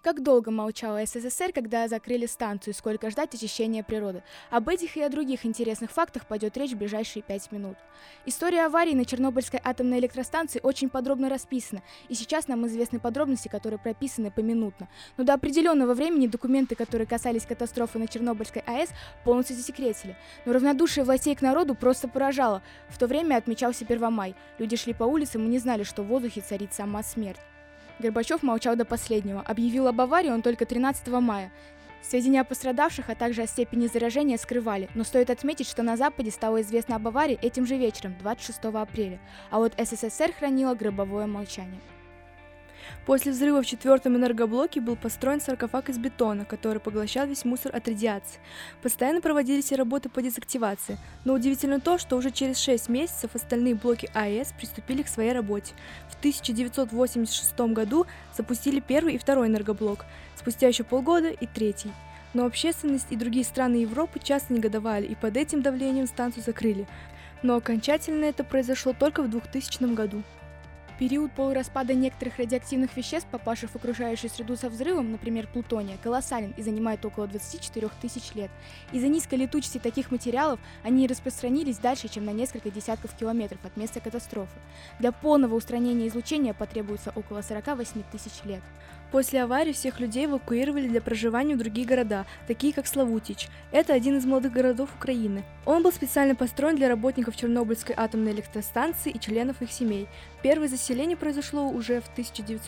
Как долго молчала СССР, когда закрыли станцию, сколько ждать очищения природы? Об этих и о других интересных фактах пойдет речь в ближайшие 5 минут. История аварии на Чернобыльской атомной электростанции очень подробно расписана, и сейчас нам известны подробности, которые прописаны поминутно. Но до определенного времени документы, которые касались катастрофы на Чернобыльской АЭС, полностью засекретили. Но равнодушие властей к народу просто поражало. В то время отмечался 1 май. Люди шли по улицам и не знали, что в воздухе царит сама смерть. Горбачев молчал до последнего. Объявил об аварии он только 13 мая. Сведения о пострадавших, а также о степени заражения скрывали, но стоит отметить, что на Западе стало известно об аварии этим же вечером, 26 апреля, а вот СССР хранила гробовое молчание. После взрыва в 4-м энергоблоке был построен саркофаг из бетона, который поглощал весь мусор от радиации. Постоянно проводились и работы по дезактивации, но удивительно то, что уже через 6 месяцев остальные блоки АЭС приступили к своей работе. В 1986 году запустили 1-й и 2-й энергоблок, спустя еще полгода и 3-й. Но общественность и другие страны Европы часто негодовали, и под этим давлением станцию закрыли. Но окончательно это произошло только в 2000 году. Период полураспада некоторых радиоактивных веществ, попавших в окружающую среду со взрывом, например, плутония, колоссален и занимает около 24 тысяч лет. Из-за низкой летучести таких материалов они распространились дальше, чем на несколько десятков километров от места катастрофы. Для полного устранения излучения потребуется около 48 тысяч лет. После аварии всех людей эвакуировали для проживания в другие города, такие как Славутич. Это один из молодых городов Украины. Он был специально построен для работников Чернобыльской атомной электростанции и членов их семей. Первое заселение произошло уже в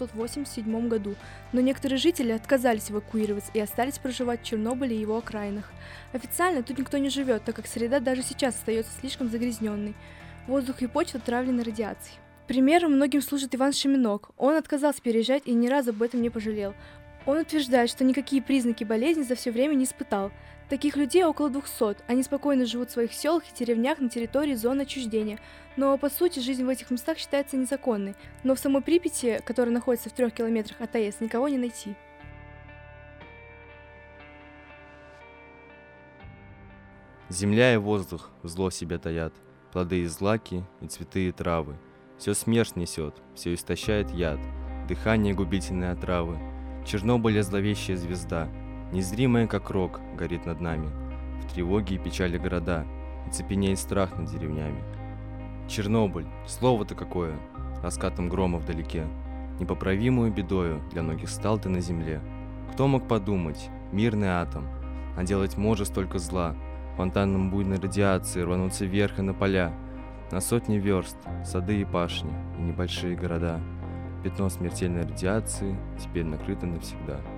1987 году, но некоторые жители отказались эвакуироваться и остались проживать в Чернобыле и его окраинах. Официально тут никто не живет, так как среда даже сейчас остается слишком загрязненной. Воздух и почва отравлены радиацией. Примером многим служит Иван Шеминок. Он отказался переезжать и ни разу об этом не пожалел. Он утверждает, что никакие признаки болезни за все время не испытал. Таких людей около 200. Они спокойно живут в своих селах и деревнях на территории зоны отчуждения. Но по сути жизнь в этих местах считается незаконной. Но в самой Припяти, которая находится в 3 километрах от АЭС, никого не найти. Земля и воздух зло себе таят, плоды и злаки, и цветы и травы. Все смерть несет, все истощает яд, дыхание губительной отравы. Чернобыль зловещая звезда, незримая как рог, горит над нами. В тревоге и печали города, и цепенеет страх над деревнями. Чернобыль, слово-то какое, раскатом грома вдалеке. Непоправимую бедою для многих стал ты на земле. Кто мог подумать, мирный атом, а делать может столько зла, фонтаном буйной радиации рвануться вверх и на поля. На сотни верст, сады и пашни, и небольшие города. Пятно смертельной радиации теперь накрыто навсегда.